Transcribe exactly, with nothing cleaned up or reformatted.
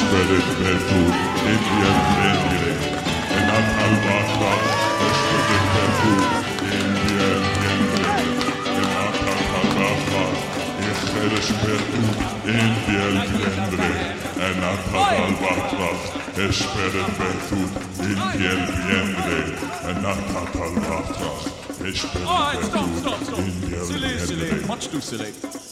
esperes per tu in via vendere, e natal batras, esperes per tu in via vendere, e natal batras, esperes per tu in via vendere, e natal batras, esperes per tu in via vendere, e natal batras, esperes per tu in via vendere. Much too silly.